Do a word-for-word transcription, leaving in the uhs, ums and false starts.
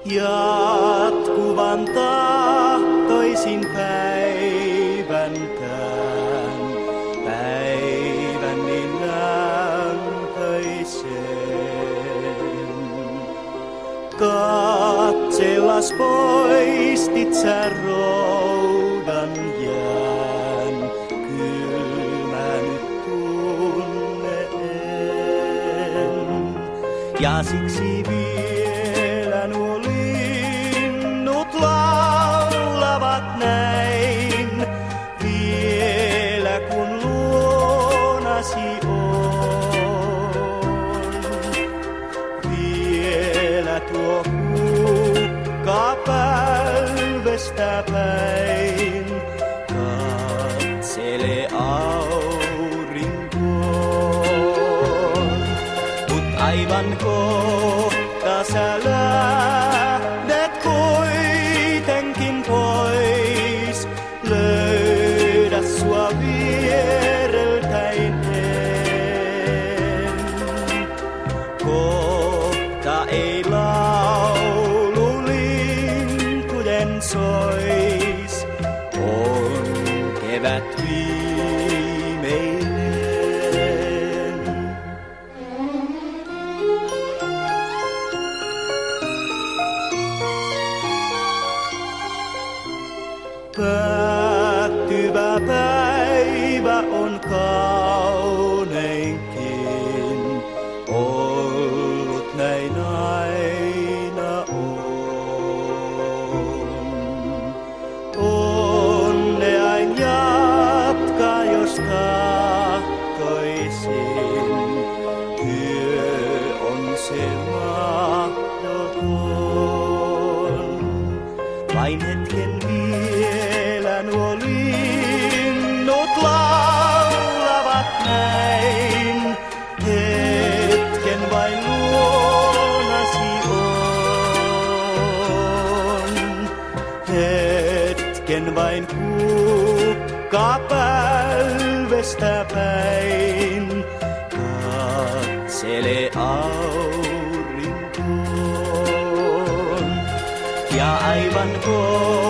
Jatkuvan tahtoisin päiväntään, päivän niin lämpöisen. Katsellas poistit sä roudan jään, kylmä nyt tunneen. Ja siksi vielä nuo linnut laulavat näin, vielä kun luonasi on. Vielä tuo hukka pälvestä päin katselee aurinkoon. Mut aivan kohta sä lähdet kuitenkin pois, löydä sua viereltäin en. Kohta ei laulu lintujen sois, on kevät viimeinen. Päättyvä päivä on kauneinkin, ollut näin aina on. Onneain jatka, jos tahtoisin, työ on se mahdoton. Vain hetken vielä nuo linnut laulavat näin, hetken vain luonasi on. Hetken vain kukka pälvestä päin katselee aurinkoon. Ja aivan kohta